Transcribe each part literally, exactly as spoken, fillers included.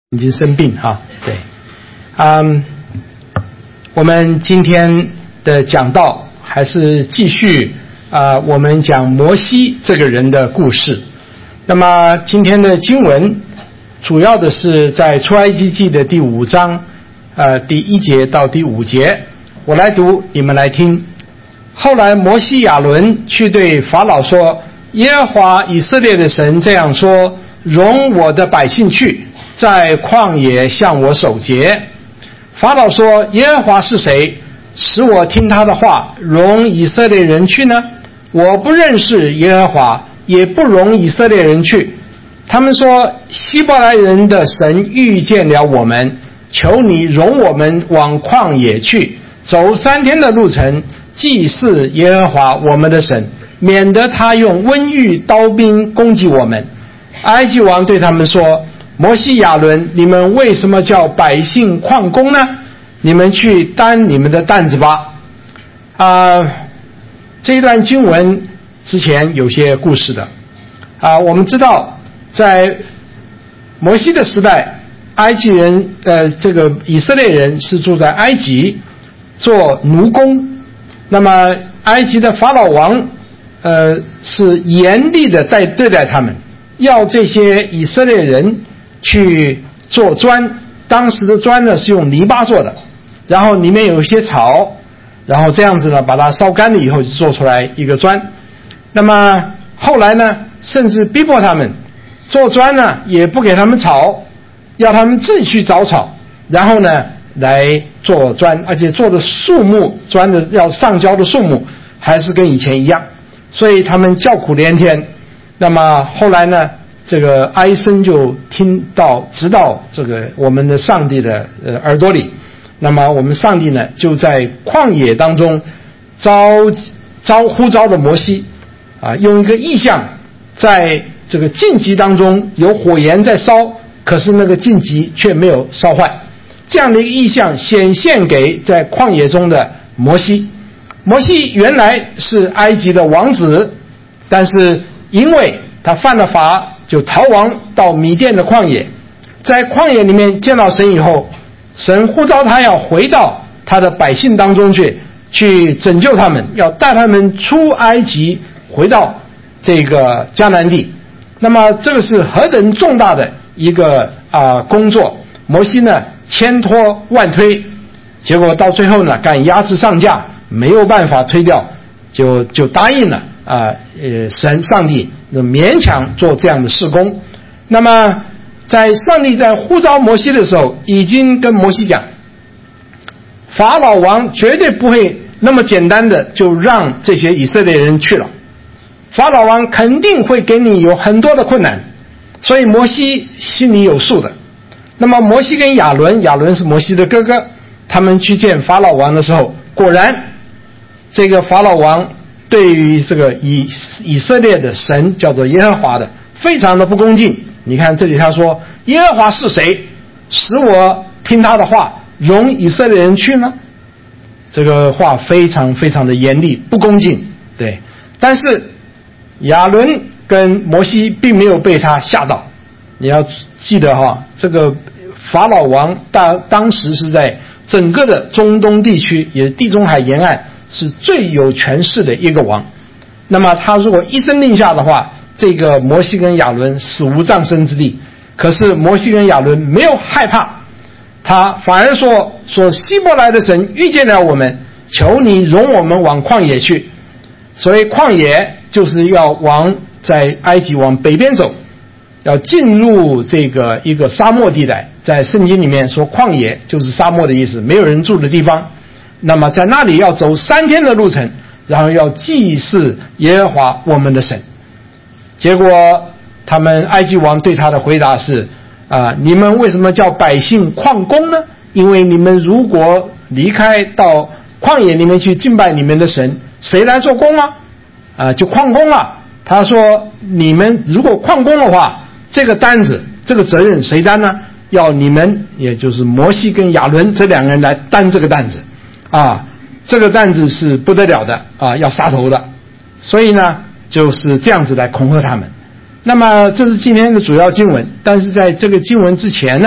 已经生病哈，对，嗯，我们今天的讲道还是继续啊、呃，我们讲摩西这个人的故事。那么今天的经文主要的是在出埃及记的第五章，呃，第一节到第五节，我来读，你们来听。后来摩西亚伦去对法老说：耶和华以色列的神这样说，容我的百姓去，在旷野向我守节。法老说：耶和华是谁，使我听他的话，容以色列人去呢？我不认识耶和华，也不容以色列人去。他们说：希伯来人的神遇见了我们，求你容我们往旷野去，走三天的路程，祭祀耶和华我们的神，免得他用瘟疫刀兵攻击我们。埃及王对他们说：摩西亚伦，你们为什么叫百姓旷工呢？你们去担你们的担子吧。啊、呃，这一段经文之前有些故事的啊、呃，我们知道在摩西的时代，埃及人呃，这个以色列人是住在埃及做奴工，那么埃及的法老王呃是严厉的待对待他们，要这些以色列人去做砖，当时的砖呢是用泥巴做的，然后里面有一些草，然后这样子呢把它烧干了以后就做出来一个砖。那么后来呢，甚至逼迫他们做砖呢也不给他们草，要他们自己去找草，然后呢来做砖，而且做的树木，砖的要上交的树木还是跟以前一样，所以他们叫苦连天。那么后来呢，这个哀声就听到直到这个我们的上帝的呃耳朵里，那么我们上帝呢就在旷野当中招招呼召的摩西啊，用一个意象，在这个荆棘当中有火焰在烧，可是那个荆棘却没有烧坏，这样的一个意象显现给在旷野中的摩西。摩西原来是埃及的王子，但是因为他犯了法，就逃亡到米甸的旷野，在旷野里面见到神以后，神呼召他要回到他的百姓当中去，去拯救他们，要带他们出埃及，回到这个迦南地。那么这个是何等重大的一个啊、呃、工作，摩西呢千拖万推，结果到最后呢敢压制上架，没有办法推掉，就就答应了啊呃神上帝勉强做这样的事工。那么在上帝在呼召摩西的时候，已经跟摩西讲，法老王绝对不会那么简单的就让这些以色列人去了，法老王肯定会给你有很多的困难，所以摩西心里有数的。那么摩西跟亚伦，亚伦是摩西的哥哥，他们去见法老王的时候，果然这个法老王对于这个以以色列的神叫做耶和华的非常的不恭敬。你看这里他说，耶和华是谁，使我听他的话，容以色列人去呢？这个话非常非常的严厉，不恭敬。对，但是亚伦跟摩西并没有被他吓到。你要记得哈，这个法老王当当时是在整个的中东地区，也是地中海沿岸是最有权势的一个王。那么他如果一声令下的话，这个摩西跟亚伦死无葬身之地。可是摩西跟亚伦没有害怕，他反而说说希伯来的神遇见了我们，求你容我们往旷野去。所以旷野就是要往在埃及往北边走，要进入这个一个沙漠地带，在圣经里面说旷野就是沙漠的意思，没有人住的地方。那么在那里要走三天的路程，然后要祭祀耶和华我们的神。结果他们埃及王对他的回答是啊、呃，你们为什么叫百姓旷工呢？因为你们如果离开到旷野里面去敬拜你们的神，谁来做工啊？啊、呃，就旷工啊。他说你们如果旷工的话，这个担子这个责任谁担呢？要你们，也就是摩西跟亚伦这两个人来担这个担子啊，这个担子是不得了的啊，要杀头的。所以呢就是这样子来恐吓他们。那么这是今天的主要经文，但是在这个经文之前呢，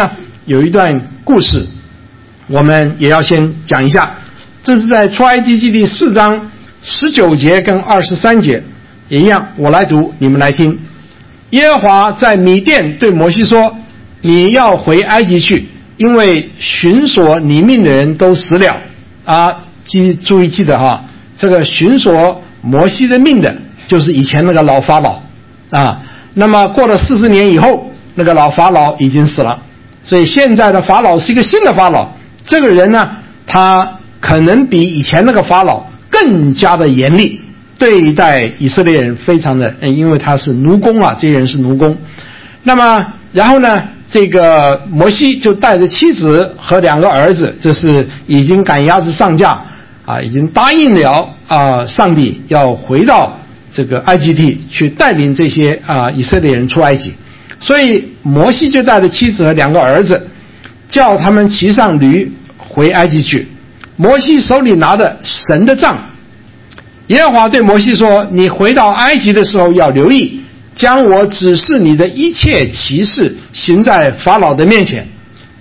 有一段故事，我们也要先讲一下。这是在出埃及记第四章十九节跟二十三节，也一样，我来读，你们来听。耶和华在米甸对摩西说：你要回埃及去，因为寻索你命的人都死了。啊，记注意记得哈，这个寻索摩西的命的，就是以前那个老法老啊。那么过了四十年以后，那个老法老已经死了，所以现在的法老是一个新的法老。这个人呢，他可能比以前那个法老更加的严厉，对待以色列人非常的，因为他是奴工啊，这些人是奴工。那么然后呢，这个摩西就带着妻子和两个儿子，这是已经赶鸭子上架啊，已经答应了啊，上帝要回到这个埃及地去带领这些啊以色列人出埃及。所以摩西就带着妻子和两个儿子，叫他们骑上驴回埃及去。摩西手里拿着神的杖，耶和华对摩西说：你回到埃及的时候要留意，将我指示你的一切奇事行在法老的面前。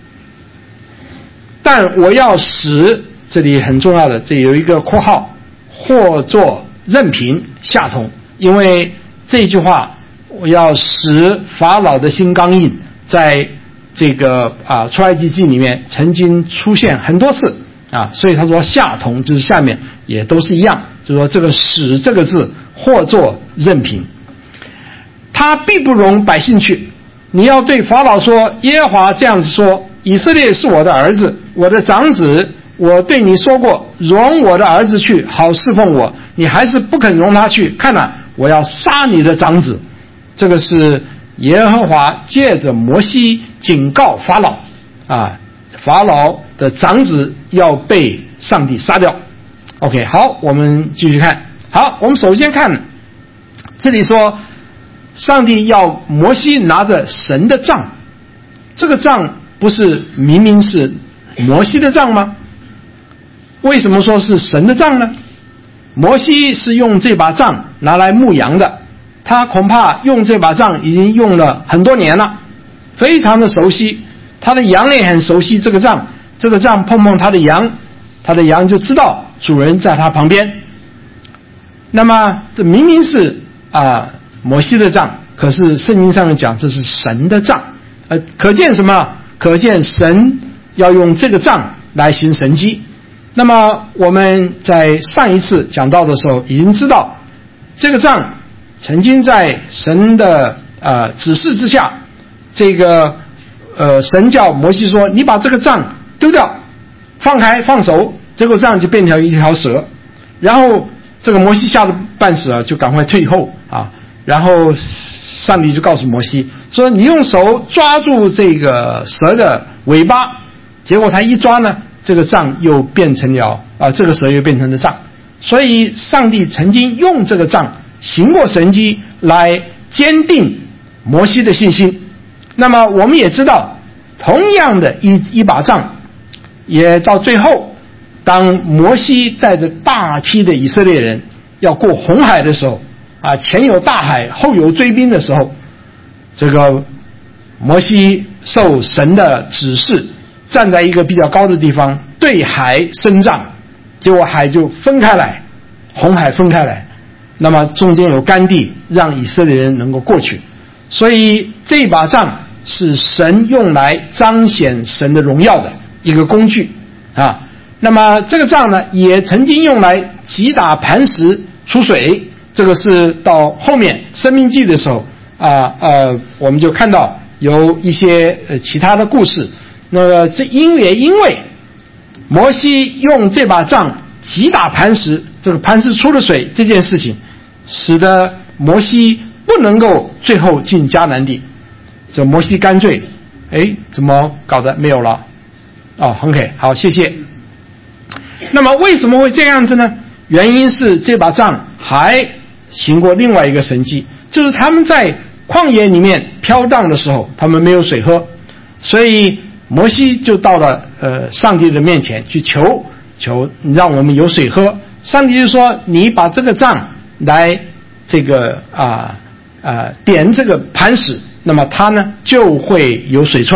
但我要使，这里很重要的，这有一个括号，或作任凭下同，因为这句话我要使法老的心刚硬，在这个啊出埃及记里面曾经出现很多次啊，所以他说下同就是下面也都是一样，就是说这个使这个字或作任凭。他必不容百姓去，你要对法老说，耶和华这样子说，以色列是我的儿子，我的长子，我对你说过，容我的儿子去好侍奉我，你还是不肯容他去，看哪，我要杀你的长子。这个是耶和华借着摩西警告法老啊，法老的长子要被上帝杀掉。 OK， 好，我们继续看。好，我们首先看这里说上帝要摩西拿着神的杖，这个杖不是明明是摩西的杖吗？为什么说是神的杖呢？摩西是用这把杖拿来牧羊的，他恐怕用这把杖已经用了很多年了，非常的熟悉，他的羊也很熟悉这个杖，这个杖碰碰他的羊，他的羊就知道主人在他旁边。那么这明明是啊摩西的杖，可是圣经上面讲这是神的杖，呃，可见什么？可见神要用这个杖来行神迹。那么我们在上一次讲到的时候已经知道，这个杖曾经在神的呃指示之下，这个呃神叫摩西说，你把这个杖丢掉，放开放手，这个杖就变成一条蛇。然后这个摩西吓得半死啊，就赶快退后啊。然后上帝就告诉摩西说，你用手抓住这个蛇的尾巴，结果他一抓呢，这个杖又变成了啊，这个蛇又变成了杖。所以上帝曾经用这个杖行过神迹来坚定摩西的信心。那么我们也知道，同样的一一把杖，也到最后，当摩西带着大批的以色列人要过红海的时候啊，前有大海，后有追兵的时候，这个摩西受神的指示，站在一个比较高的地方，对海伸杖，结果海就分开来，红海分开来，那么中间有干地，让以色列人能够过去。所以这把杖是神用来彰显神的荣耀的一个工具啊。那么这个杖呢，也曾经用来击打磐石出水，这个是到后面申命记的时候啊呃，我们就看到有一些呃其他的故事。那么这因为因为摩西用这把杖击打磐石，这个磐石出了水这件事情，使得摩西不能够最后进迦南地。这摩西干脆，哎，怎么搞的没有了？哦 ，OK， 好，谢谢。那么为什么会这样子呢？原因是这把杖还行过另外一个神迹，就是他们在旷野里面飘荡的时候，他们没有水喝，所以摩西就到了呃上帝的面前去求求让我们有水喝。上帝就说，你把这个杖来这个啊啊、呃呃、点这个磐石，那么它呢就会有水出来。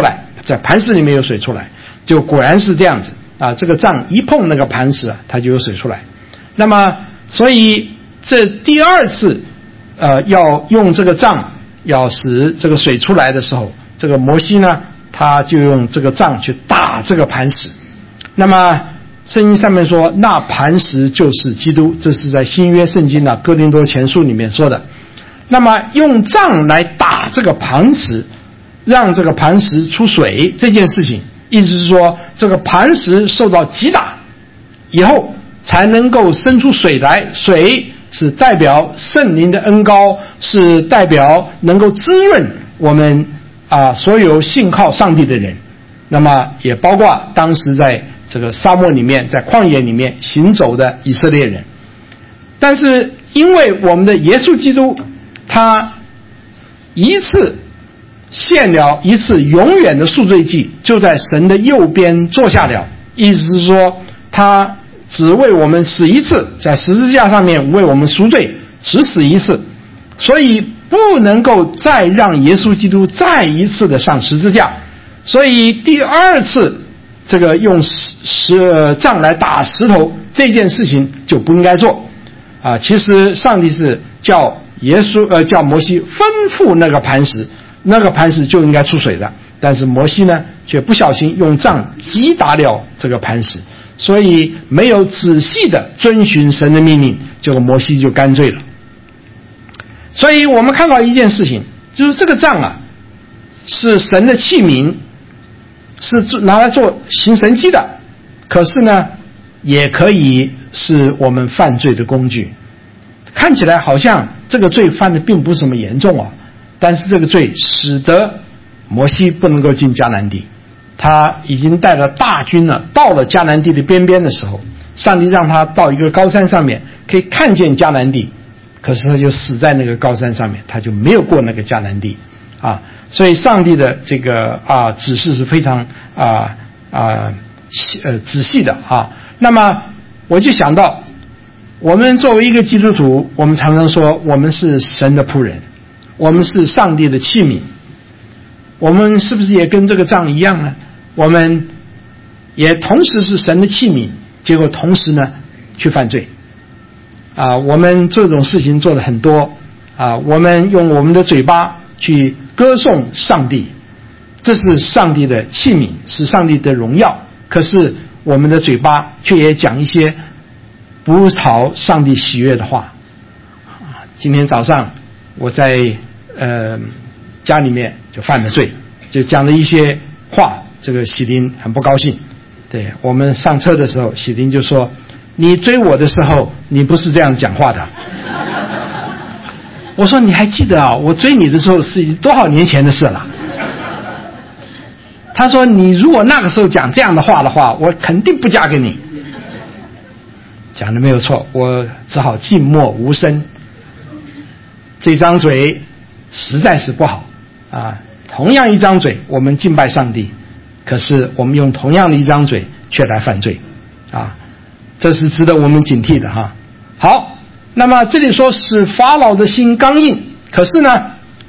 在磐石里面有水出来，就果然是这样子啊。这个杖一碰那个磐石啊，它就有水出来。那么，所以这第二次，呃，要用这个杖要使这个水出来的时候，这个摩西呢，他就用这个杖去打这个磐石。那么圣经上面说，那磐石就是基督，这是在新约圣经的哥林多前书里面说的。那么用杖来打这个磐石，让这个磐石出水这件事情，意思是说这个磐石受到击打以后才能够生出水来，水是代表圣灵的恩膏，是代表能够滋润我们啊所有信靠上帝的人。那么也包括当时在这个沙漠里面，在旷野里面行走的以色列人。但是因为我们的耶稣基督，他一次献了一次永远的赎罪祭，就在神的右边坐下了，意思是说他只为我们死一次，在十字架上面为我们赎罪，只死一次，所以不能够再让耶稣基督再一次的上十字架。所以第二次这个用石杖来打石头这件事情就不应该做啊。其实上帝是叫耶稣呃叫摩西吩咐那个磐石，那个磐石就应该出水的，但是摩西呢却不小心用杖击打了这个磐石，所以没有仔细的遵循神的命令，结果摩西就干罪了。所以我们看到一件事情，就是这个杖啊是神的器皿，是拿来做行神迹的，可是呢也可以是我们犯罪的工具。看起来好像这个罪犯的并不是什么严重啊，但是这个罪使得摩西不能够进迦南地。他已经带了大军了，到了迦南地的边边的时候，上帝让他到一个高山上面可以看见迦南地，可是他就死在那个高山上面，他就没有过那个迦南地啊。所以上帝的这个啊指示是非常啊啊呃仔细的啊。那么我就想到，我们作为一个基督徒，我们常常说我们是神的仆人，我们是上帝的器皿，我们是不是也跟这个杖一样呢？我们也同时是神的器皿，结果同时呢去犯罪啊。我们这种事情做得很多啊，我们用我们的嘴巴去歌颂上帝，这是上帝的器皿，是上帝的荣耀，可是我们的嘴巴却也讲一些不讨上帝喜悦的话。今天早上我在呃家里面就犯了罪，就讲了一些话，这个喜林很不高兴。对，我们上车的时候，喜林就说：“你追我的时候，你不是这样讲话的。”我说：“你还记得啊？我追你的时候是多少年前的事了？”他说：“你如果那个时候讲这样的话的话，我肯定不嫁给你。”讲的没有错，我只好静默无声。这张嘴实在是不好啊！同样一张嘴，我们敬拜上帝，可是我们用同样的一张嘴却来犯罪啊！这是值得我们警惕的哈。好，那么这里说使法老的心刚硬，可是呢，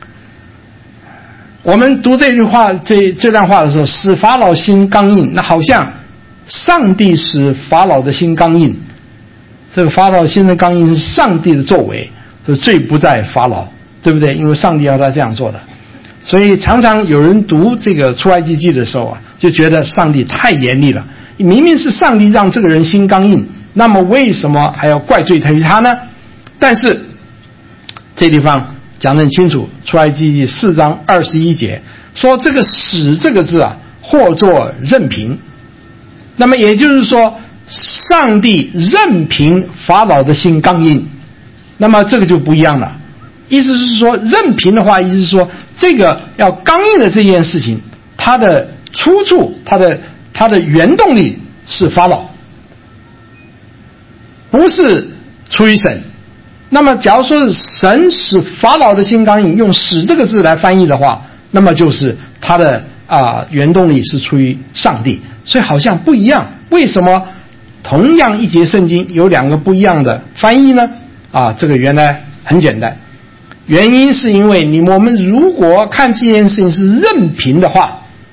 我们读这句话这这段话的时候，使法老心刚硬，那好像上帝使法老的心刚硬，这个法老心的刚硬是上帝的作为，这罪不在法老，对不对？因为上帝要他这样做的。所以常常有人读这个出埃及记的时候啊，就觉得上帝太严厉了，明明是上帝让这个人心刚硬，那么为什么还要怪罪于他呢？但是这地方讲得很清楚，出埃及记四章二十一节说，这个使这个字啊，或作任凭。那么也就是说，上帝任凭法老的心刚硬，那么这个就不一样了。意思是说，任凭的话，意思是说，这个要刚硬的这件事情，它的出处，它的它的原动力是法老，不是出于神。那么假如说是神使法老的心刚硬，用使这个字来翻译的话，那么就是它的啊、呃、原动力是出于上帝，所以好像不一样。为什么同样一节圣经有两个不一样的翻译呢？啊，这个原来很简单，原因是因为你我们如果看这件事情是任凭的话，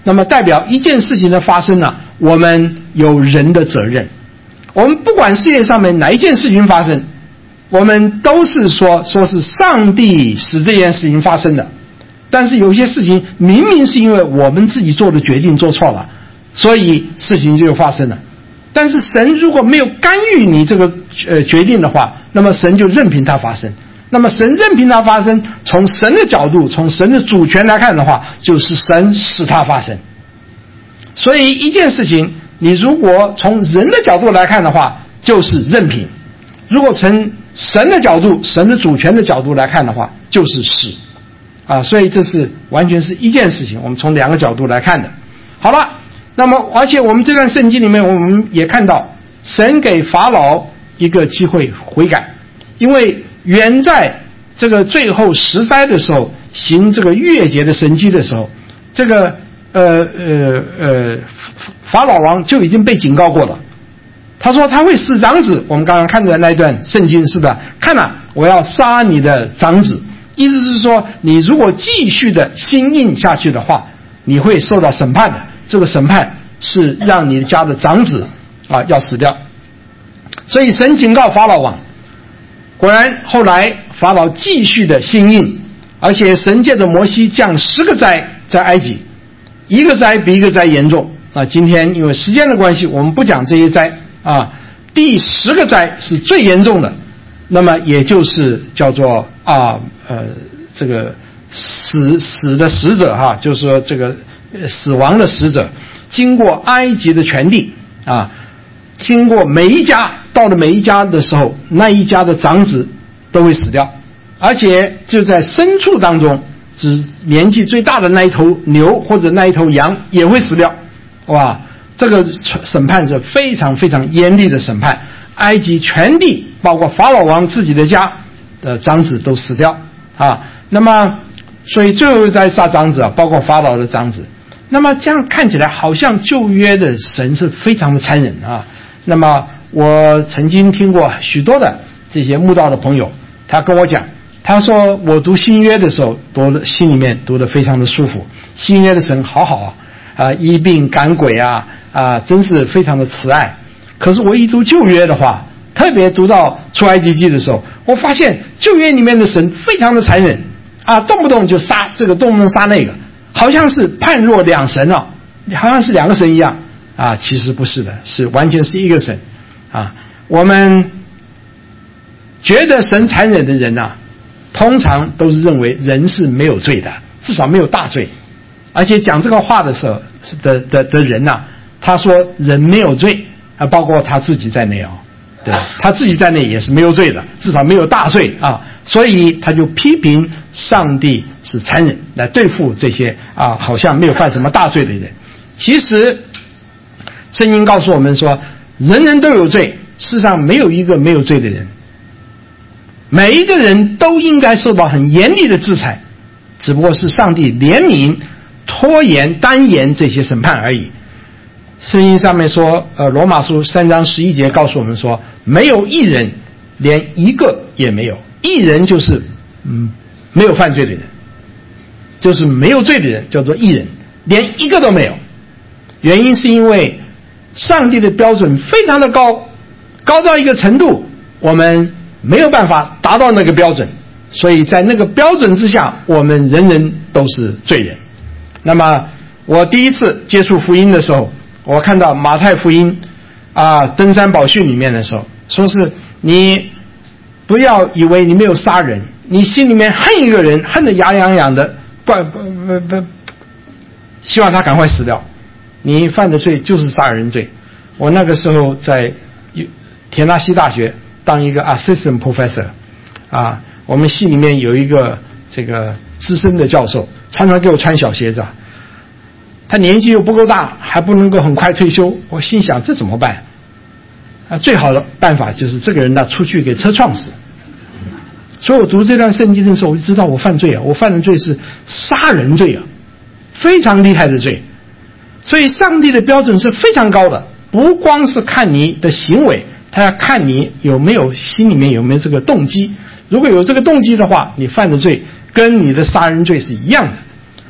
那么代表一件事情的发生呢、啊，我们有人的责任。我们不管世界上面哪一件事情发生，我们都是说说是上帝使这件事情发生的。但是有些事情明明是因为我们自己做的决定做错了，所以事情就发生了。但是神如果没有干预你这个呃决定的话，那么神就任凭它发生。那么神任凭它发生，从神的角度，从神的主权来看的话，就是神使它发生。所以一件事情，你如果从人的角度来看的话，就是任凭；如果从神的角度，神的主权的角度来看的话，就是使。啊，所以这是完全是一件事情，我们从两个角度来看的。好了，那么而且我们这段圣经里面，我们也看到神给法老一个机会悔改，因为原在这个最后十灾的时候，行这个月节的神迹的时候，这个呃呃呃法老王就已经被警告过了。他说他会使长子，我们刚刚看的那一段圣经是的，看啊，我要杀你的长子。意思是说，你如果继续的心硬下去的话，你会受到审判的。这个审判是让你家的长子啊要死掉。所以神警告法老王，果然后来法老继续的心硬，而且神借着摩西降十个灾在埃及，一个灾比一个灾严重啊。今天因为时间的关系，我们不讲这些灾啊。第十个灾是最严重的，那么也就是叫做啊呃这个死死的使者哈，就是说这个死亡的使者，经过埃及的全地啊，经过每一家，到了每一家的时候，那一家的长子都会死掉，而且就在牲畜当中，只年纪最大的那一头牛或者那一头羊也会死掉。哇，这个审判是非常非常严厉的审判，埃及全地包括法老王自己的家的长子都死掉啊。那么所以最后再杀长子啊，包括法老的长子。那么这样看起来好像旧约的神是非常的残忍啊。那么我曾经听过许多的这些慕道的朋友，他跟我讲，他说我读新约的时候读的心里面读得非常的舒服，新约的神好好啊，啊医病赶鬼啊啊，真是非常的慈爱。可是我一读旧约的话，特别读到出埃及记的时候，我发现旧约里面的神非常的残忍啊，动不动就杀这个，动不动杀那个，好像是判若两神啊，好像是两个神一样啊，其实不是的，是完全是一个神啊。我们觉得神残忍的人啊，通常都是认为人是没有罪的，至少没有大罪。而且讲这个话的时候的的的人啊，他说人没有罪啊，包括他自己在内哦，对，他自己在内也是没有罪的，至少没有大罪啊，所以他就批评上帝是残忍，来对付这些啊好像没有犯什么大罪的人。其实圣经告诉我们说，人人都有罪，世上没有一个没有罪的人，每一个人都应该受到很严厉的制裁，只不过是上帝怜悯、拖延、单延这些审判而已。圣经上面说，呃，罗马书三章十一节告诉我们说，没有一人，连一个也没有。一人就是嗯没有犯罪的人，就是没有罪的人，叫做一人，连一个都没有。原因是因为上帝的标准非常的高，高到一个程度，我们没有办法达到那个标准，所以在那个标准之下，我们人人都是罪人。那么我第一次接触福音的时候，我看到马太福音啊登山宝训里面的时候，说是你不要以为你没有杀人，你心里面恨一个人，恨得牙痒痒的，不不不不，希望他赶快死掉，你犯的罪就是杀人罪。我那个时候在田纳西大学当一个 assistant professor 啊，我们系里面有一个这个资深的教授，常常给我穿小鞋子啊，他年纪又不够大，还不能够很快退休，我心想这怎么办啊？最好的办法就是这个人呢出去给车撞死。所以我读这段圣经的时候，我就知道我犯罪啊，我犯的罪是杀人罪啊，非常厉害的罪。所以上帝的标准是非常高的，不光是看你的行为，他要看你有没有心里面有没有这个动机。如果有这个动机的话，你犯的罪跟你的杀人罪是一样的。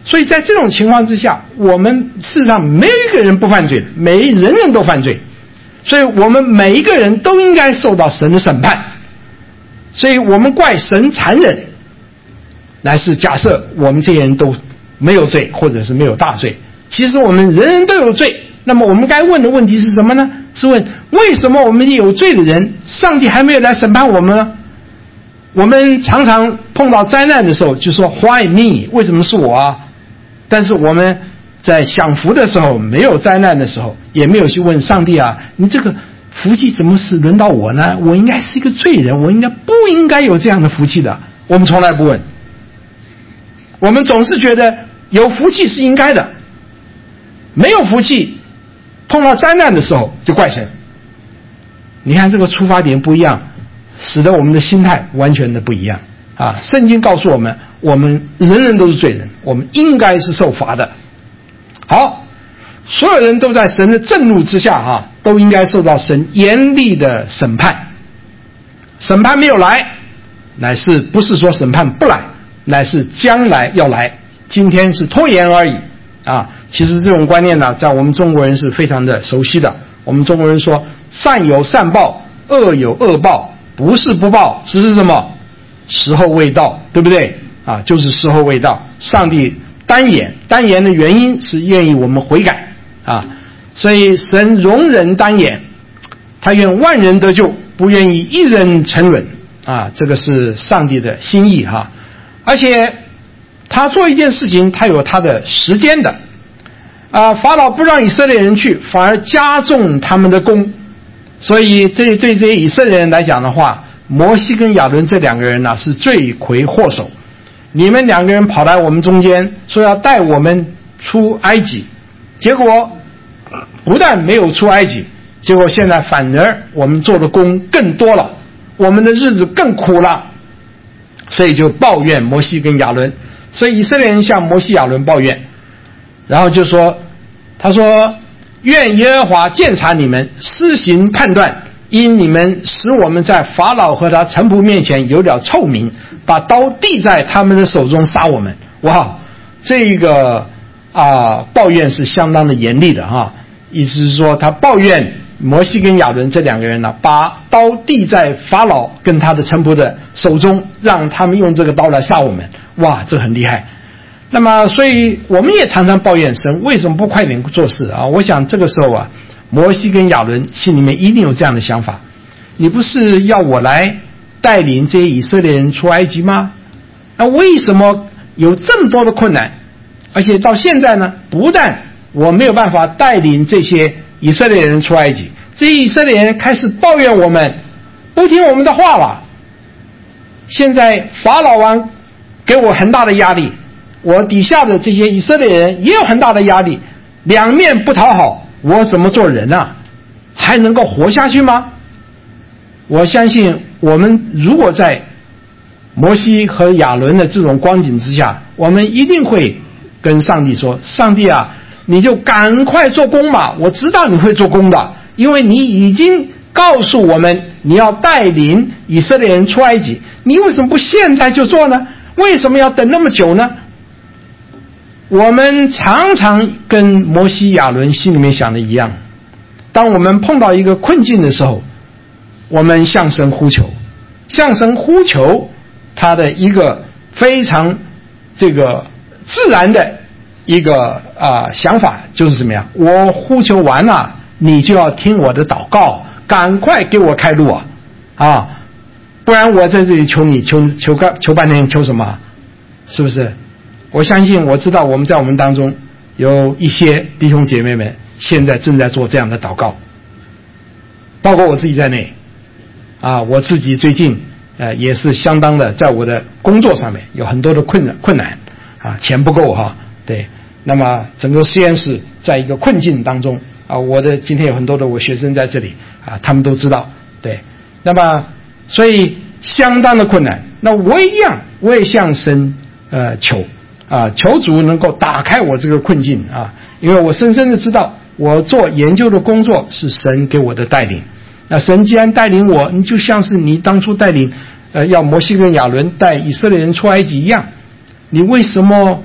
所以在这种情况之下，我们事实上没有一个人不犯罪的，每人人都犯罪，所以我们每一个人都应该受到神的审判。所以我们怪神残忍，乃是假设我们这些人都没有罪，或者是没有大罪。其实我们人人都有罪，那么我们该问的问题是什么呢？是问为什么我们有罪的人，上帝还没有来审判我们呢？我们常常碰到灾难的时候就说 Why me？ 为什么是我啊？但是我们在享福的时候，没有灾难的时候，也没有去问上帝啊，你这个福气怎么是轮到我呢？我应该是一个罪人，我应该不应该有这样的福气的？我们从来不问。我们总是觉得有福气是应该的，没有福气，碰到灾难的时候就怪神。你看这个出发点不一样，使得我们的心态完全的不一样啊！圣经告诉我们，我们人人都是罪人，我们应该是受罚的。好，所有人都在神的震怒之下啊，都应该受到神严厉的审判。审判没有来，乃是不是说审判不来，乃是将来要来，今天是拖延而已啊！其实这种观念呢，在我们中国人是非常的熟悉的。我们中国人说，善有善报，恶有恶报，不是不报，只是什么？时候未到，对不对？啊，就是时候未到。上帝单言，单言的原因是愿意我们悔改啊，所以神容忍单言，他愿万人得救，不愿意一人沉沦啊，这个是上帝的心意哈。而且他做一件事情，他有他的时间的啊，法老不让以色列人去，反而加重他们的功，所以这对这些以色列人来讲的话，摩西跟亚伦这两个人呢、啊、是罪魁祸首。你们两个人跑来我们中间，说要带我们出埃及，结果不但没有出埃及，结果现在反而我们做的工更多了，我们的日子更苦了，所以就抱怨摩西跟亚伦。所以以色列人向摩西亚伦抱怨，然后就说，他说愿耶和华鉴察你们，施行判断，因你们使我们在法老和他臣仆面前有了臭名，把刀递在他们的手中杀我们。哇，这个啊抱怨是相当的严厉的哈，意思是说他抱怨摩西跟亚伦这两个人呢、啊，把刀递在法老跟他的臣仆的手中，让他们用这个刀来杀我们。哇，这很厉害。那么所以我们也常常抱怨神为什么不快点做事啊？我想这个时候啊，摩西跟亚伦心里面一定有这样的想法，你不是要我来带领这些以色列人出埃及吗？那为什么有这么多的困难？而且到现在呢，不但我没有办法带领这些以色列人出埃及，这些以色列人开始抱怨我们，不听我们的话了。现在法老王给我很大的压力，我底下的这些以色列人也有很大的压力，两面不讨好，我怎么做人啊？还能够活下去吗？我相信我们如果在摩西和亚伦的这种光景之下，我们一定会跟上帝说，上帝啊，你就赶快做工嘛，我知道你会做工的，因为你已经告诉我们你要带领以色列人出埃及，你为什么不现在就做呢？为什么要等那么久呢？我们常常跟摩西亚伦心里面想的一样，当我们碰到一个困境的时候，我们向神呼求，向神呼求他的一个非常这个自然的一个啊、呃、想法就是怎么样？我呼求完了，你就要听我的祷告，赶快给我开路啊！啊，不然我在这里求你求求个求半天，求什么？是不是？我相信我知道我们在我们当中有一些弟兄姐妹们现在正在做这样的祷告，包括我自己在内啊，我自己最近呃也是相当的在我的工作上面有很多的困难困难啊，钱不够哈，对，那么整个实验室在一个困境当中啊，我的今天有很多的我学生在这里啊，他们都知道，对，那么所以相当的困难，那我一样我也向神呃求啊，求主能够打开我这个困境啊，因为我深深的知道我做研究的工作是神给我的带领，那神既然带领我，你就像是你当初带领呃要摩西跟亚伦带以色列人出埃及一样，你为什么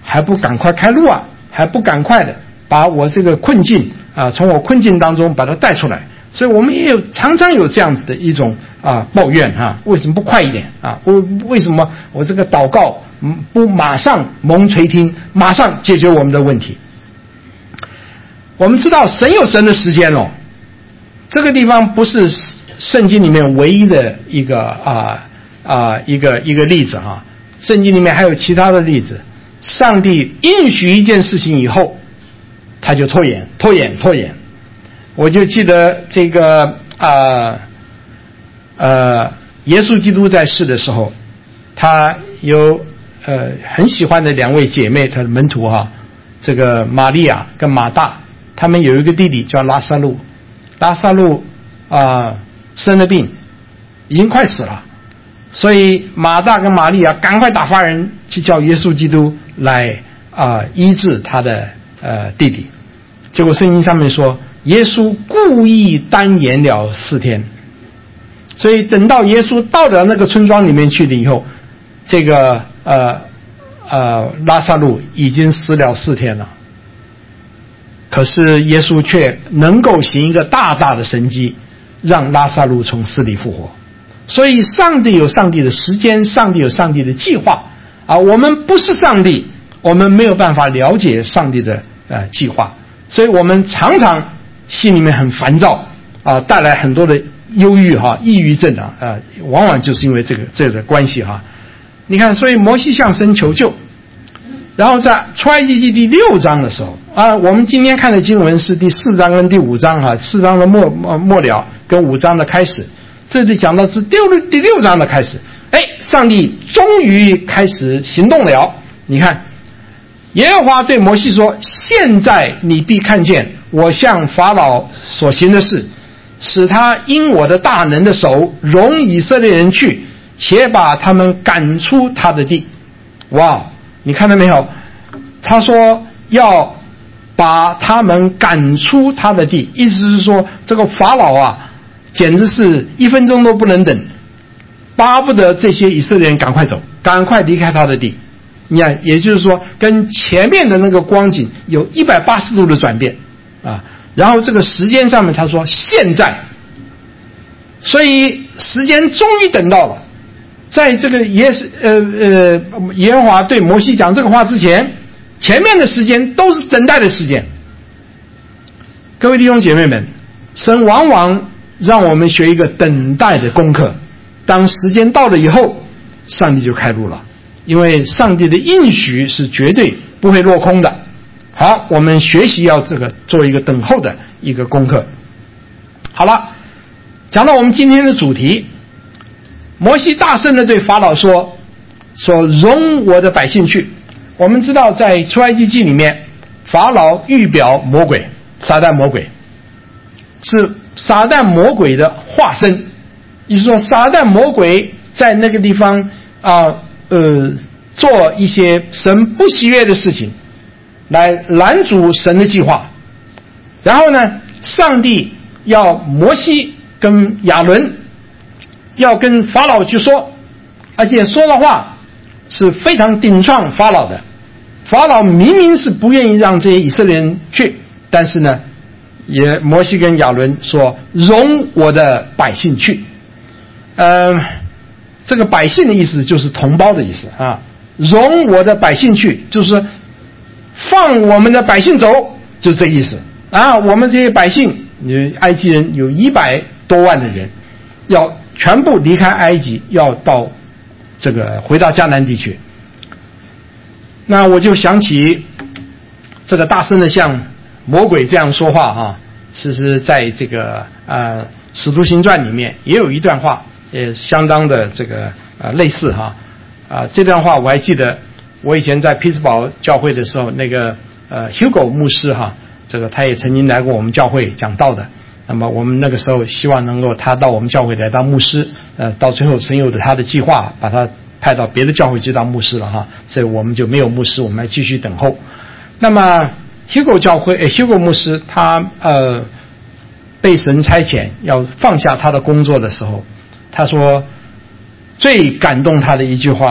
还不赶快开路啊，还不赶快的把我这个困境啊，从我困境当中把它带出来。所以我们也有常常有这样子的一种啊抱怨啊，为什么不快一点啊？为为什么我这个祷告不马上蒙垂听，马上解决我们的问题？我们知道神有神的时间哦，这个地方不是圣经里面唯一的一个啊啊一个一个例子哈、啊，圣经里面还有其他的例子。上帝应许一件事情以后，他就拖延拖延拖延。我就记得这个啊 呃, 呃耶稣基督在世的时候，他有呃很喜欢的两位姐妹，他的门徒哈、啊，这个玛利亚跟马大，他们有一个弟弟叫拉撒路，拉撒路啊、呃、生了病，已经快死了，所以马大跟玛利亚赶快打发人去叫耶稣基督来啊、呃、医治他的呃弟弟。结果圣经上面说，耶稣故意单延了四天，所以等到耶稣到了那个村庄里面去了以后，这个呃呃拉撒路已经死了四天了。可是耶稣却能够行一个大大的神迹，让拉撒路从死里复活。所以上帝有上帝的时间，上帝有上帝的计划啊！我们不是上帝，我们没有办法了解上帝的呃计划，所以我们常常心里面很烦躁啊，带来很多的忧郁哈、抑郁症啊，啊，往往就是因为这个这个关系哈。你看，所以摩西向神求救，然后在出埃及记第六章的时候啊，我们今天看的经文是第四章跟第五章哈，四章的末末了跟五章的开始，这里讲到是第六第六章的开始，哎，上帝终于开始行动了。你看，耶和华对摩西说：“现在你必看见我向法老所行的事，使他因我的大能的手容以色列人去，且把他们赶出他的地。”哇，你看到没有？他说要把他们赶出他的地，意思是说这个法老啊，简直是一分钟都不能等，巴不得这些以色列人赶快走，赶快离开他的地。你看，也就是说跟前面的那个光景有一百八十度的转变啊。然后这个时间上面他说现在，所以时间终于等到了。在这个耶呃呃耶和华对摩西讲这个话之前，前面的时间都是等待的时间。各位弟兄姐妹们，神往往让我们学一个等待的功课，当时间到了以后，上帝就开路了，因为上帝的应许是绝对不会落空的。好，我们学习要这个做一个等候的一个功课。好了，讲到我们今天的主题，摩西大声地对法老说：“说容我的百姓去。”我们知道，在出埃及记里面，法老预表魔鬼，撒旦魔鬼是撒旦魔鬼的化身，也就是说，撒旦魔鬼在那个地方啊，呃，做一些神不喜悦的事情，来拦阻神的计划。然后呢，上帝要摩西跟亚伦要跟法老去说，而且说的话是非常顶撞法老的。法老明明是不愿意让这些以色列人去，但是呢，也摩西跟亚伦说容我的百姓去。呃，这个百姓的意思就是同胞的意思啊，容我的百姓去就是放我们的百姓走，就是这个意思啊。我们这些百姓，埃及人有一百多万的人，要全部离开埃及，要到这个回到迦南地区。那我就想起这个大声的像魔鬼这样说话啊，其实在这个呃《使徒行传》里面也有一段话，也相当的这个呃类似哈啊、呃。这段话我还记得，我以前在匹兹堡教会的时候，那个呃 Hugo 牧师哈，这个他也曾经来过我们教会讲道的。那么我们那个时候希望能够他到我们教会来当牧师，呃，到最后神有的他的计划，把他派到别的教会去当牧师了哈，所以我们就没有牧师，我们还继续等候。那么 Hugo 教会，呃 Hugo 牧师他呃被神差遣要放下他的工作的时候，他说最感动他的一句话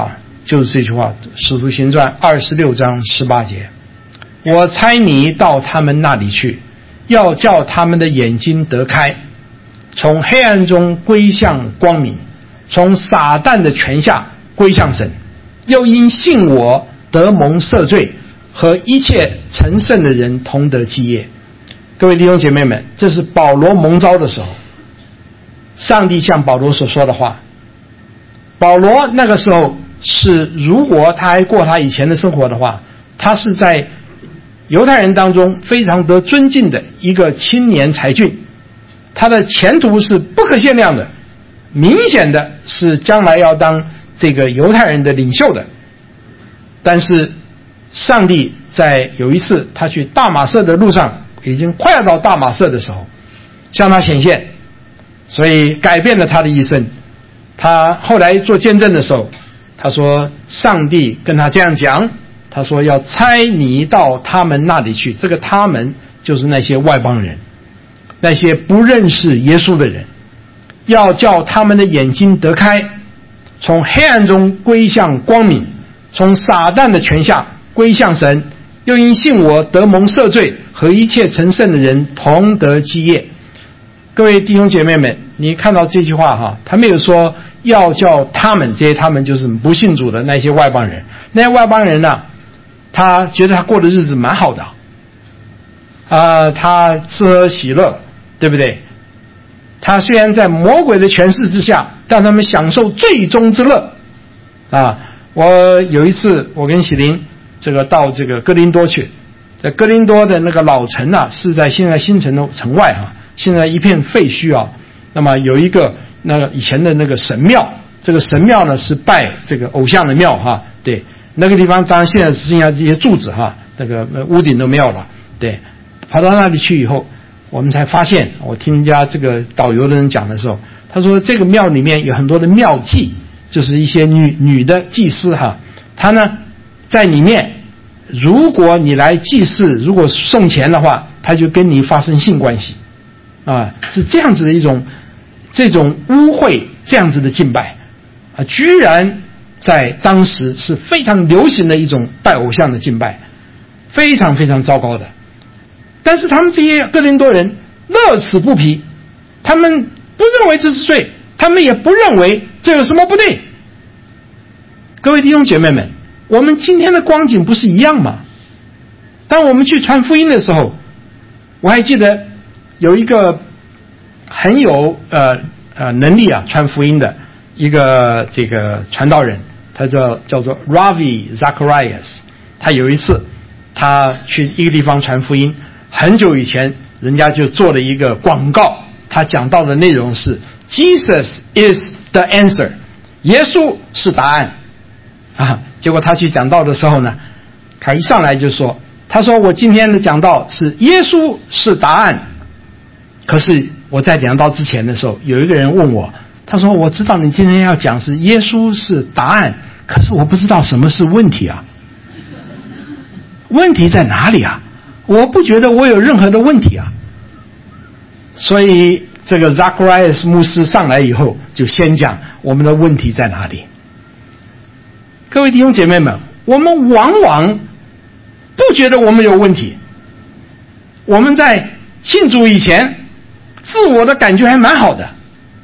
就是这句话，使徒行传二十六章十八节，我差你到他们那里去，要叫他们的眼睛得开，从黑暗中归向光明，从撒旦的权下归向神，又因信我得蒙赦罪，和一切成圣的人同得基业。各位弟兄姐妹们，这是保罗蒙召的时候，上帝向保罗所说的话。保罗那个时候是，如果他还过他以前的生活的话，他是在犹太人当中非常得尊敬的一个青年才俊，他的前途是不可限量的，明显的是将来要当这个犹太人的领袖的。但是上帝在有一次他去大马色的路上，已经快要到大马色的时候，向他显现，所以改变了他的一生。他后来做见证的时候，他说上帝跟他这样讲，他说要差你到他们那里去，这个他们就是那些外邦人，那些不认识耶稣的人，要叫他们的眼睛得开，从黑暗中归向光明，从撒旦的权下归向神，又因信我得蒙赦罪，和一切成圣的人同得基业。各位弟兄姐妹们，你看到这句话哈，他没有说要叫他们，这些他们就是不信主的那些外邦人。那些外邦人呢、啊，他觉得他过的日子蛮好的，啊、呃，他吃喝喜乐，对不对？他虽然在魔鬼的权势之下，但他们享受最终之乐。啊，我有一次我跟喜林这个到这个哥林多去，在哥林多的那个老城啊，是在现在新城的城外啊，现在一片废墟啊。那么有一个那个以前的那个神庙，这个神庙呢是拜这个偶像的庙哈，对，那个地方当然现在只剩下这些柱子哈，那个屋顶都没有了，对，跑到那里去以后，我们才发现，我听人家这个导游的人讲的时候，他说这个庙里面有很多的庙妓，就是一些女女的祭司哈，她呢在里面，如果你来祭祀，如果送钱的话，她就跟你发生性关系，啊，是这样子的一种。这种污秽这样子的敬拜啊，居然在当时是非常流行的一种拜偶像的敬拜，非常非常糟糕的。但是他们这些哥林多人乐此不疲，他们不认为这是罪，他们也不认为这有什么不对。各位弟兄姐妹们，我们今天的光景不是一样吗？当我们去传福音的时候，我还记得有一个很有呃呃能力啊传福音的一个这个传道人，他叫叫做 Ravi Zacharias。他有一次他去一个地方传福音，很久以前人家就做了一个广告，他讲到的内容是 Jesus is the answer， 耶稣是答案啊。结果他去讲道的时候呢，他一上来就说，他说我今天的讲道是耶稣是答案。可是我在讲道之前的时候，有一个人问我，他说我知道你今天要讲是耶稣是答案，可是我不知道什么是问题啊，问题在哪里啊？我不觉得我有任何的问题啊。所以这个 Zacharias 牧师上来以后就先讲我们的问题在哪里。各位弟兄姐妹们，我们往往不觉得我们有问题，我们在信主以前自我的感觉还蛮好的，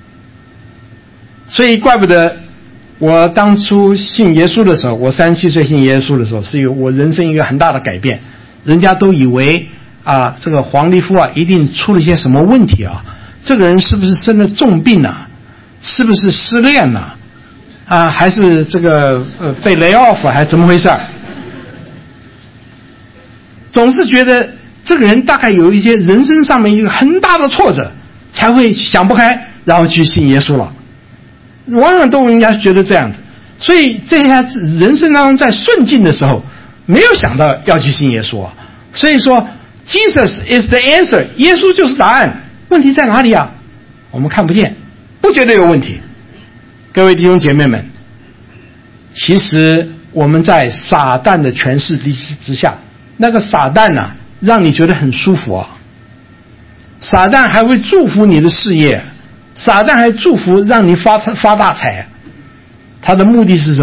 所以怪不得我当初信耶稣的时候，我三十七岁信耶稣的时候，是一个我人生一个很大的改变。人家都以为啊，这个黄立夫啊一定出了一些什么问题啊，这个人是不是生了重病啊，是不是失恋了 啊, 啊还是这个呃被 lay off 还是怎么回事？总是觉得这个人大概有一些人生上面一个很大的挫折，才会想不开，然后去信耶稣了。往往都应该觉得这样子，所以这下人生当中在顺境的时候，没有想到要去信耶稣啊。所以说 Jesus is the answer， 耶稣就是答案。问题在哪里啊？我们看不见，不觉得有问题。各位弟兄姐妹们，其实我们在撒旦的权势之下，那个撒旦啊让你觉得很舒服啊，撒旦还会祝福你的事业，撒旦还祝福让你发发大财。他的目的是什么？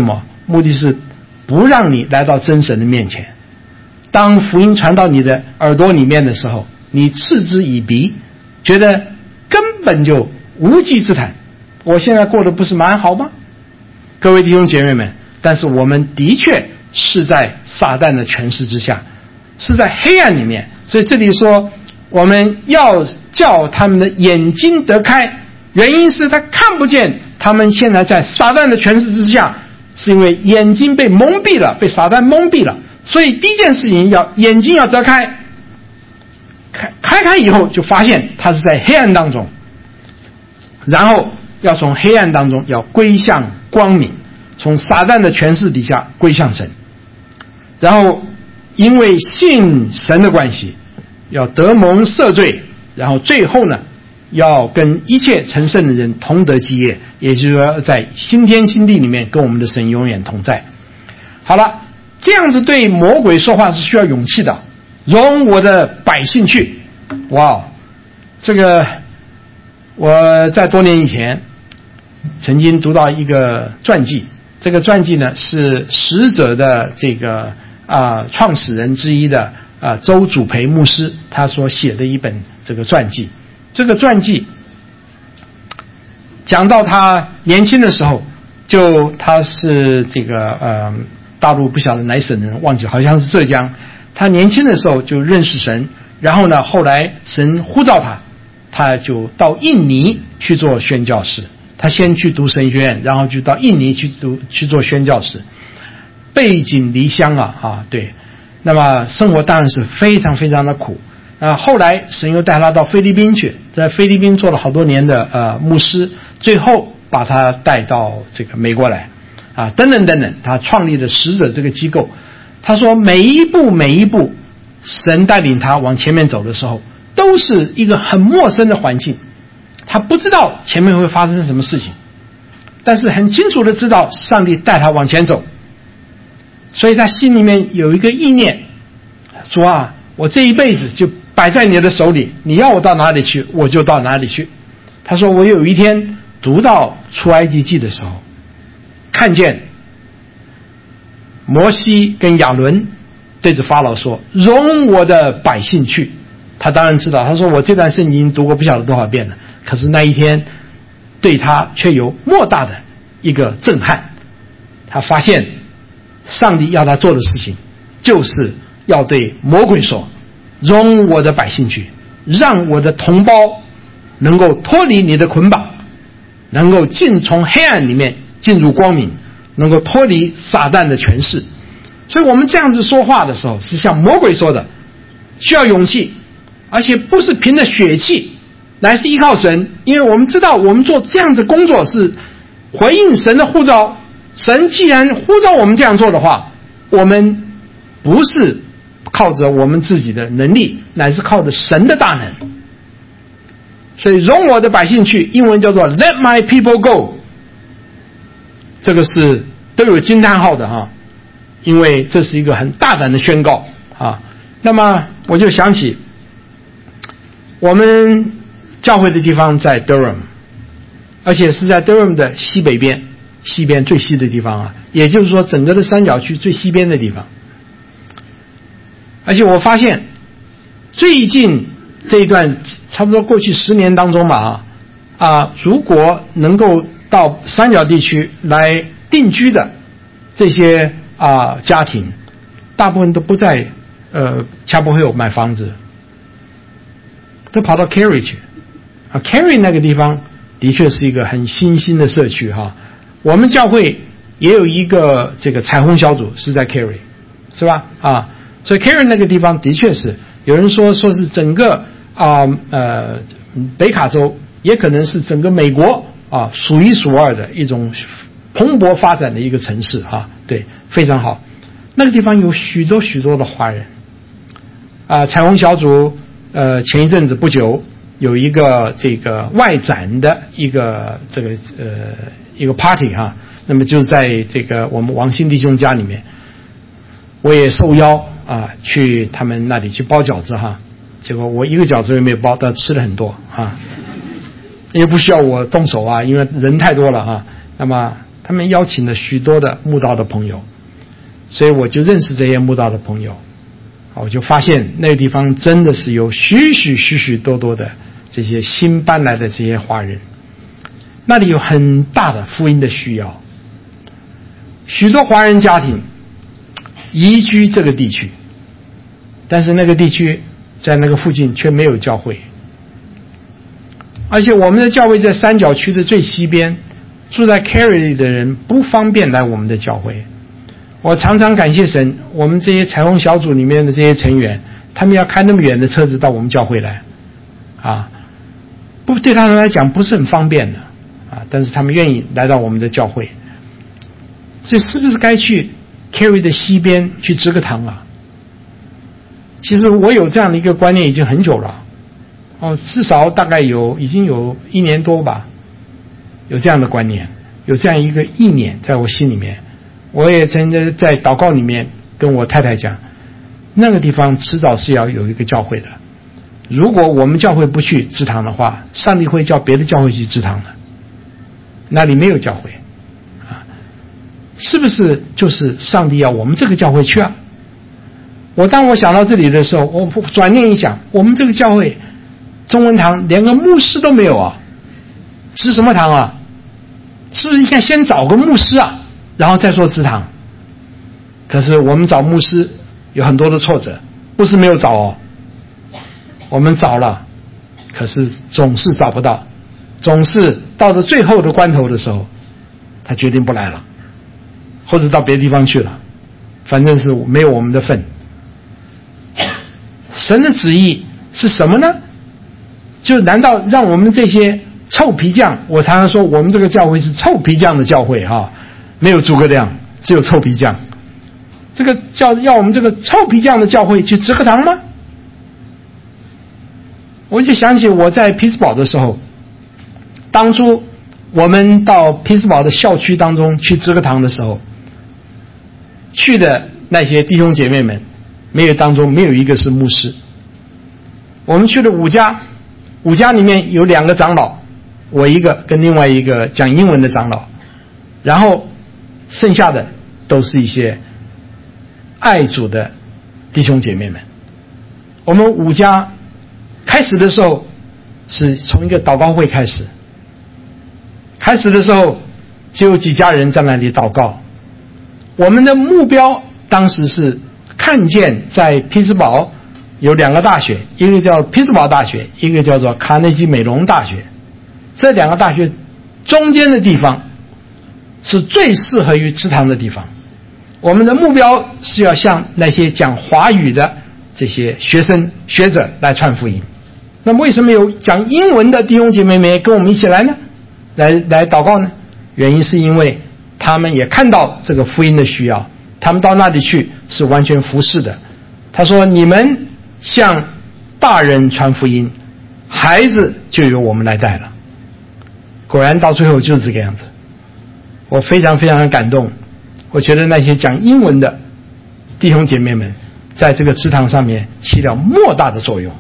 目的是不让你来到真神的面前。当福音传到你的耳朵里面的时候，你嗤之以鼻，觉得根本就无稽之谈。我现在过得不是蛮好吗？各位弟兄姐妹们，但是我们的确是在撒旦的权势之下，是在黑暗里面。所以这里说我们要叫他们的眼睛得开，原因是他看不见他们现在在撒旦的权势之下，是因为眼睛被蒙蔽了，被撒旦蒙蔽了。所以第一件事情要眼睛要得开，开开开以后就发现他是在黑暗当中，然后要从黑暗当中要归向光明，从撒旦的权势底下归向神，然后因为信神的关系要得蒙赦罪，然后最后呢要跟一切成圣的人同得基业，也就是说在新天新地里面跟我们的神永远同在。好了，这样子对魔鬼说话是需要勇气的。容我的百姓去，哇，这个我在多年以前曾经读到一个传记，这个传记呢是使者的这个啊、呃、创始人之一的啊、呃、周祖培牧师他所写的一本这个传记。这个传记讲到他年轻的时候，就他是这个呃大陆不晓得哪省人忘记，好像是浙江。他年轻的时候就认识神，然后呢后来神呼召他，他就到印尼去做宣教士。他先去读神学院，然后就到印尼去读去做宣教士，背井离乡啊啊，对，那么生活当然是非常非常的苦啊。后来神又带他到菲律宾去，在菲律宾做了好多年的呃牧师，最后把他带到这个美国来啊，等等等等，他创立了使者这个机构。他说每一步每一步神带领他往前面走的时候，都是一个很陌生的环境，他不知道前面会发生什么事情，但是很清楚的知道上帝带他往前走。所以他心里面有一个意念，说啊，我这一辈子就摆在你的手里，你要我到哪里去我就到哪里去。他说我有一天读到出埃及记的时候，看见摩西跟亚伦对着法老说，容我的百姓去。他当然知道，他说我这段圣经读过不晓得多少遍了，可是那一天对他却有莫大的一个震撼。他发现上帝要他做的事情就是要对魔鬼说，容我的百姓去，让我的同胞能够脱离你的捆绑，能够进从黑暗里面进入光明，能够脱离撒旦的权势。所以我们这样子说话的时候是向魔鬼说的，需要勇气，而且不是凭着血气，乃是依靠神。因为我们知道我们做这样的工作是回应神的呼召，神既然呼召我们这样做的话，我们不是靠着我们自己的能力，乃是靠着神的大能。所以容我的百姓去，英文叫做 Let my people go， 这个是都有惊叹号的哈，因为这是一个很大胆的宣告啊。那么我就想起我们教会的地方在 Durham， 而且是在 Durham 的西北边，西边最西的地方啊，也就是说整个的三角区最西边的地方。而且我发现最近这一段差不多过去十年当中吧啊啊，如果能够到三角地区来定居的这些啊家庭，大部分都不在呃Chapel Hill买房子，都跑到 Cary 去啊。Cary 那个地方的确是一个很新兴的社区哈。我们教会也有一个这个彩虹小组是在 Cary， 是吧啊？所以 Cary 那个地方的确是有人说说是整个啊 呃, 呃北卡州，也可能是整个美国啊数一数二的一种蓬勃发展的一个城市啊，对，非常好。那个地方有许多许多的华人啊。彩虹小组呃前一阵子不久有一个这个外展的一个这个呃一个 party 哈，那么就是在这个我们王新弟兄家里面，我也受邀啊去他们那里去包饺子哈，结果我一个饺子也没有包，但吃了很多啊，也不需要我动手啊，因为人太多了啊。那么他们邀请了许多的慕道的朋友，所以我就认识这些慕道的朋友，我就发现那个地方真的是有许许许许多多的这些新搬来的这些华人，那里有很大的福音的需要，许多华人家庭移居这个地区，但是那个地区在那个附近却没有教会，而且我们的教会在三角区的最西边，住在 Cary 的人不方便来我们的教会。我常常感谢神，我们这些彩虹小组里面的这些成员，他们要开那么远的车子到我们教会来啊，不对他们来讲不是很方便的啊，但是他们愿意来到我们的教会。所以是不是该去 Cary 的西边去支个堂啊？其实我有这样的一个观念已经很久了，哦，至少大概有已经有一年多吧，有这样的观念，有这样一个意念在我心里面。我也曾经在祷告里面跟我太太讲，那个地方迟早是要有一个教会的，如果我们教会不去支堂的话，上帝会叫别的教会去支堂的，那里没有教会啊，是不是就是上帝要我们这个教会去啊？我当我想到这里的时候，我转念一想，我们这个教会中文堂连个牧师都没有啊，支什么堂啊？是不是应该先找个牧师啊，然后再说支堂？可是我们找牧师有很多的挫折，不是没有找哦，我们找了，可是总是找不到，总是到了最后的关头的时候，他决定不来了，或者到别的地方去了，反正是没有我们的份。神的旨意是什么呢？就难道让我们这些臭皮匠，我常常说我们这个教会是臭皮匠的教会啊，没有诸葛亮，只有臭皮匠。这个叫要我们这个臭皮匠的教会去支个堂吗？我就想起我在匹兹堡的时候，当初我们到匹兹堡的校区当中去支个堂的时候，去的那些弟兄姐妹们，没有当中没有一个是牧师。我们去了五家，五家里面有两个长老，我一个跟另外一个讲英文的长老，然后剩下的都是一些爱主的弟兄姐妹们。我们五家开始的时候是从一个祷告会开始，开始的时候只有几家人在那里祷告。我们的目标当时是看见在匹兹堡有两个大学，一个叫匹兹堡大学，一个叫做卡内基美隆大学，这两个大学中间的地方是最适合于支堂的地方。我们的目标是要向那些讲华语的这些学生学者来传福音。那么为什么有讲英文的弟兄姐妹们跟我们一起来呢？来来祷告呢？原因是因为他们也看到这个福音的需要，他们到那里去是完全服侍的。他说，你们向大人传福音，孩子就由我们来带了。果然到最后就是这个样子。我非常非常的感动，我觉得那些讲英文的弟兄姐妹们在这个支堂上面起了莫大的作用。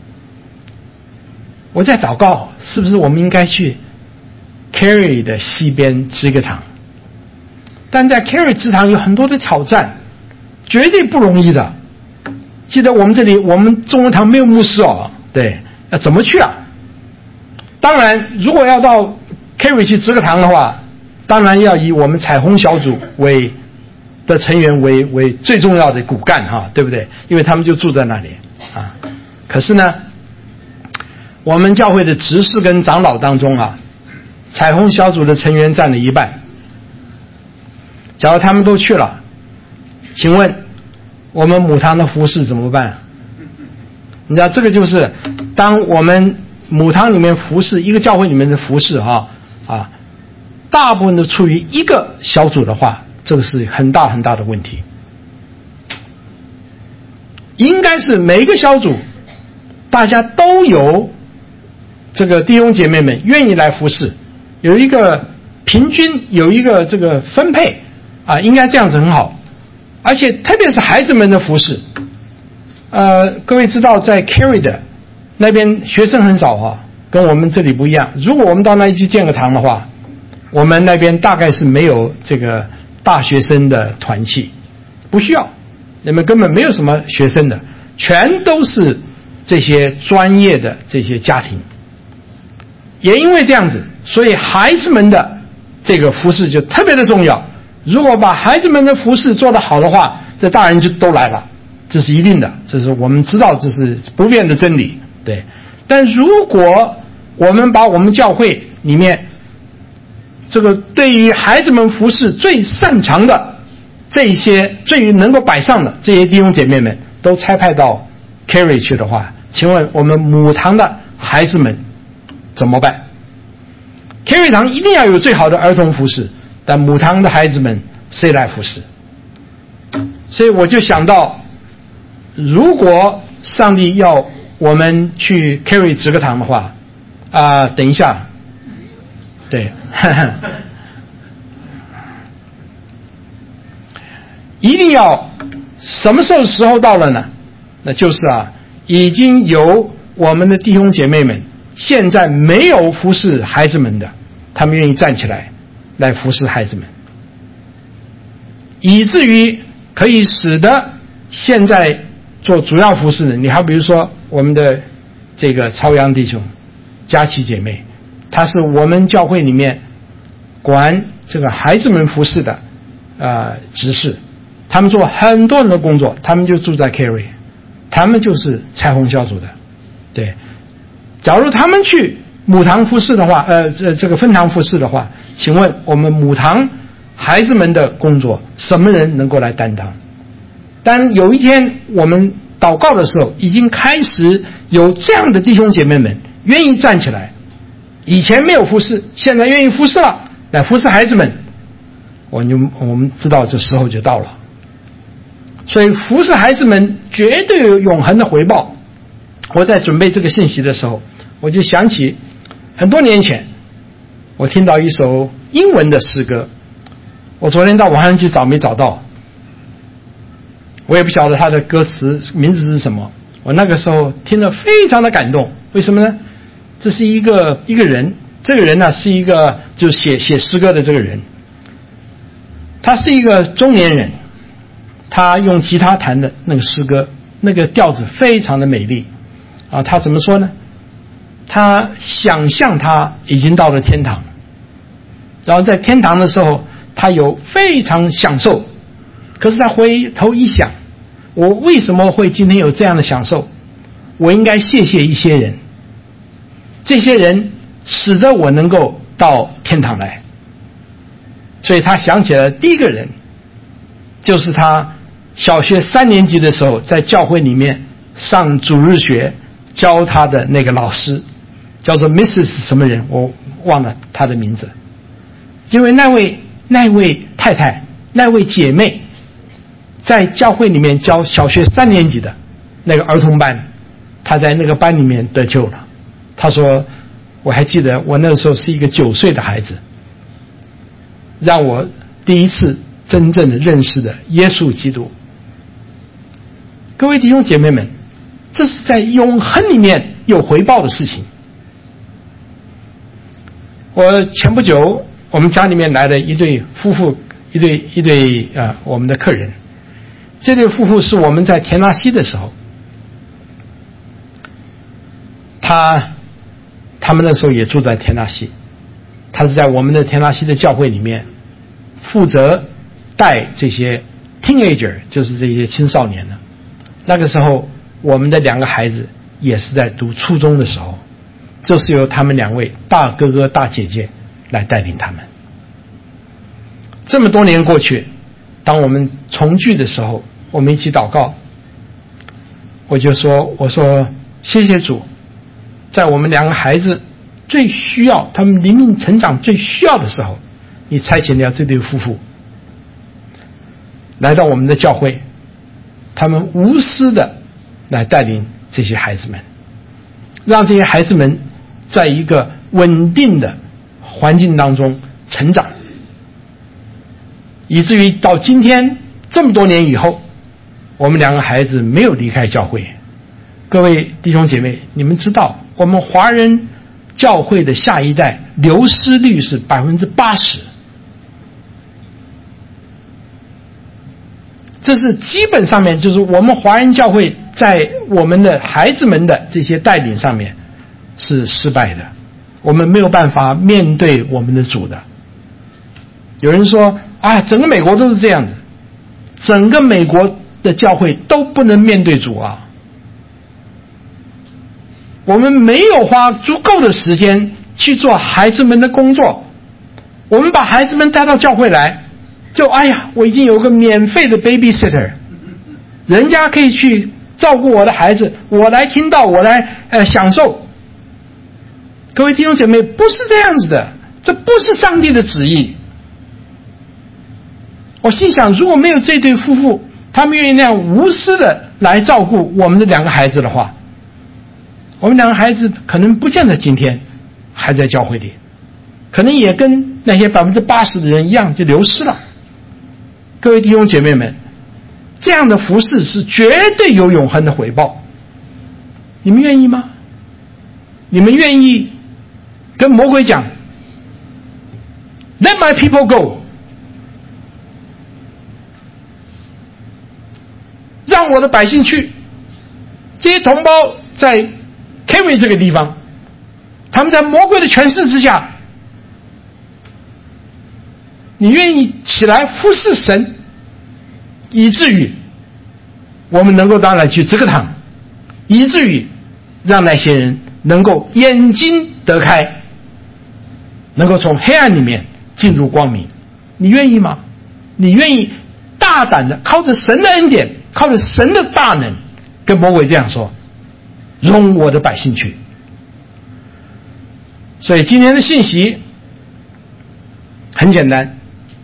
我在祷告，是不是我们应该去 Cary 的西边支个堂？但在 Cary 支堂有很多的挑战，绝对不容易的。记得我们这里，我们中文堂没有牧师哦，对，要怎么去啊？当然，如果要到 Cary 去支个堂的话，当然要以我们彩虹小组为的成员为为最重要的骨干哈，对不对？因为他们就住在那里啊。可是呢，我们教会的执事跟长老当中啊，彩虹小组的成员占了一半。假如他们都去了，请问我们母堂的服事怎么办？你知道这个就是当我们母堂里面服事，一个教会里面的服事哈啊，大部分都处于一个小组的话，这个是很大很大的问题。应该是每一个小组大家都有这个弟兄姐妹们愿意来服事，有一个平均有一个这个分配啊，应该这样子很好。而且特别是孩子们的服事，呃，各位知道在 Cary 的那边学生很少啊，跟我们这里不一样。如果我们到那里去建个堂的话， 我们那边大概是没有这个大学生的团契，不需要，你们根本没有什么学生的，全都是这些专业的这些家庭。也因为这样子，所以孩子们的这个服事就特别的重要。如果把孩子们的服事做得好的话，这大人就都来了，这是一定的，这是我们知道，这是不变的真理。对，但如果我们把我们教会里面这个对于孩子们服事最擅长的这一些最能够摆上的这些弟兄姐妹们都差派到 Carry 去的话，请问我们母堂的孩子们怎么办？ Carry 堂一定要有最好的儿童服事，但母堂的孩子们谁来服事？所以我就想到，如果上帝要我们去 Carry 职课堂的话，啊、呃，等一下，对，呵呵一定要什么时候时候到了呢？那就是啊，已经有我们的弟兄姐妹们现在没有服侍孩子们的，他们愿意站起来来服侍孩子们，以至于可以使得现在做主要服侍的，你好比如说我们的这个朝阳弟兄、佳琪姐妹，她是我们教会里面管这个孩子们服侍的呃执事，他们做很多人的工作，他们就住在 Carry， 他们就是彩虹小组的。对，假如他们去母堂服侍的话，呃，这这个分堂服侍的话，请问我们母堂孩子们的工作，什么人能够来担当？但有一天我们祷告的时候，已经开始有这样的弟兄姐妹们愿意站起来，以前没有服侍，现在愿意服侍了，来服侍孩子们，我就我们知道这时候就到了。所以服侍孩子们绝对有永恒的回报。我在准备这个信息的时候，我就想起很多年前我听到一首英文的诗歌，我昨天到网上去找没找到，我也不晓得它的歌词名字是什么，我那个时候听了非常的感动。为什么呢？这是一个一个人，这个人呢是一个就写写诗歌的这个人，他是一个中年人，他用吉他弹的那个诗歌，那个调子非常的美丽啊。他怎么说呢？他想象他已经到了天堂，然后在天堂的时候他有非常享受，可是他回头一想，我为什么会今天有这样的享受？我应该谢谢一些人，这些人使得我能够到天堂来。所以他想起了第一个人，就是他小学三年级的时候在教会里面上主日学教他的那个老师，叫做 Missus 什么人，我忘了他的名字。因为那位那位太太那位姐妹在教会里面教小学三年级的那个儿童班，她在那个班里面得救了。她说，我还记得我那个时候是一个九岁的孩子，让我第一次真正的认识的耶稣基督。各位弟兄姐妹们，这是在永恒里面有回报的事情。我前不久我们家里面来了一对夫妇，一对一对呃我们的客人。这对夫妇是我们在田纳西的时候，他他们那时候也住在田纳西，他是在我们的田纳西的教会里面负责带这些 teenager， 就是这些青少年的。那个时候我们的两个孩子也是在读初中的时候，就是由他们两位大哥哥大姐姐来带领他们。这么多年过去，当我们重聚的时候，我们一起祷告，我就说我说谢谢主，在我们两个孩子最需要，他们灵命成长最需要的时候，你差遣了这对夫妇来到我们的教会，他们无私的来带领这些孩子们，让这些孩子们在一个稳定的环境当中成长，以至于到今天这么多年以后，我们两个孩子没有离开教会。各位弟兄姐妹，你们知道我们华人教会的下一代流失率是百分之八十，这是基本上面就是我们华人教会在我们的孩子们的这些带领上面是失败的，我们没有办法面对我们的主的。有人说啊，整个美国都是这样子，整个美国的教会都不能面对主啊。我们没有花足够的时间去做孩子们的工作，我们把孩子们带到教会来，就哎呀，我已经有个免费的 babysitter， 人家可以去照顾我的孩子，我来听到，我来呃享受。各位弟兄姐妹，不是这样子的，这不是上帝的旨意。我心想，如果没有这对夫妇，他们愿意那样无私的来照顾我们的两个孩子的话，我们两个孩子可能不见得今天还在教会里，可能也跟那些百分之八十的人一样就流失了。各位弟兄姐妹们，这样的服事是绝对有永恒的回报，你们愿意吗？你们愿意跟魔鬼讲 Let my people go， 让我的百姓去，这些同胞在 Kerry 这个地方，他们在魔鬼的权势之下，你愿意起来服侍神，以至于我们能够当然去这个堂，以至于让那些人能够眼睛得开，能够从黑暗里面进入光明，你愿意吗？你愿意大胆的靠着神的恩典，靠着神的大能，跟魔鬼这样说，容我的百姓去。所以今天的信息很简单，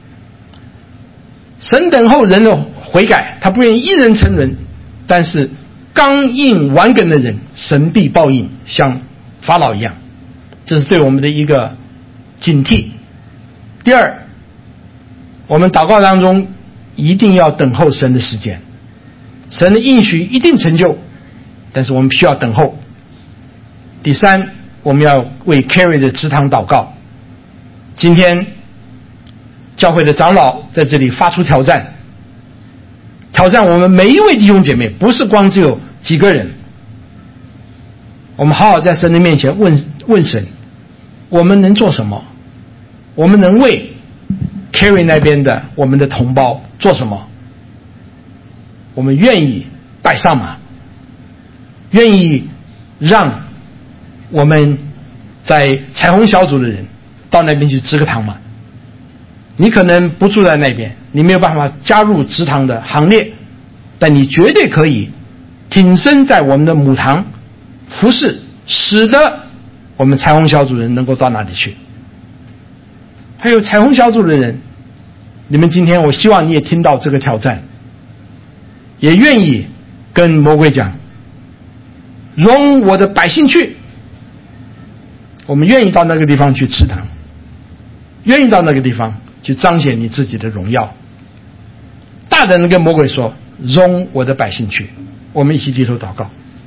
神等候人的悔改，他不愿意一人沉沦，但是刚硬顽梗的人，神必报应，像法老一样，这是对我们的一个警惕。第二，我们祷告当中一定要等候神的时间，神的应许一定成就，但是我们需要等候。第三，我们要为 Kerry 的职堂祷告。今天教会的长老在这里发出挑战，挑战我们每一位弟兄姐妹，不是光只有几个人，我们好好在神的面前问问神，我们能做什么？我们能为 Kerry 那边的我们的同胞做什么？我们愿意摆上马，愿意让我们在彩虹小组的人到那边去支个堂吗？你可能不住在那边，你没有办法加入支堂的行列，但你绝对可以挺身在我们的母堂服侍，使得我们彩虹小组人能够到哪里去。还有彩虹小组的人，你们今天我希望你也听到这个挑战，也愿意跟魔鬼讲，容我的百姓去，我们愿意到那个地方去吃堂，愿意到那个地方去彰显你自己的荣耀。大胆的跟魔鬼说，容我的百姓去。我们一起低头祷告。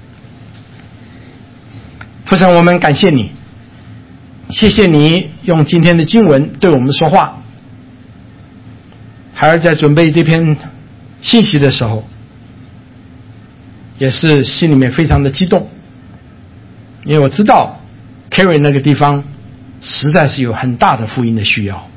父神，我们感谢你，谢谢你用今天的经文对我们说话。孩儿在准备这篇信息的时候，也是心里面非常的激动，因为我知道 Kerry 那个地方实在是有很大的福音的需要，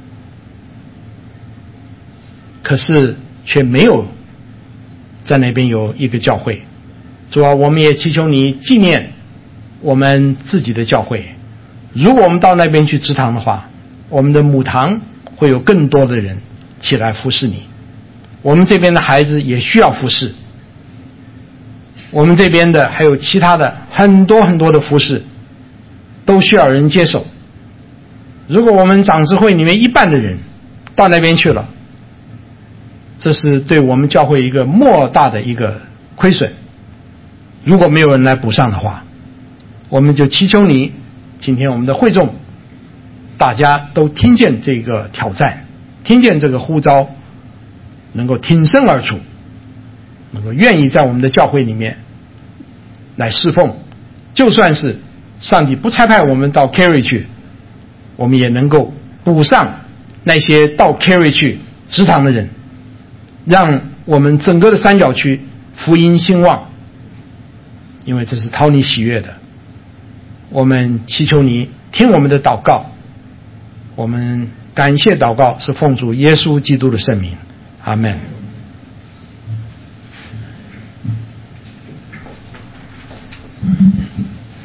可是却没有在那边有一个教会。主啊，我们也祈求你纪念我们自己的教会，如果我们到那边去支堂的话，我们的母堂会有更多的人起来服侍你，我们这边的孩子也需要服侍，我们这边的还有其他的很多很多的服侍都需要人接手。如果我们长执会里面一半的人到那边去了，这是对我们教会一个莫大的一个亏损。如果没有人来补上的话，我们就祈求你，今天我们的会众大家都听见这个挑战，听见这个呼召，能够挺身而出，能够愿意在我们的教会里面来侍奉，就算是上帝不差派我们到 Cary 去，我们也能够补上那些到 Cary 去职堂的人，让我们整个的三角区福音兴旺，因为这是讨你喜悦的。我们祈求你听我们的祷告，我们感谢祷告是奉主耶稣基督的圣名，阿们。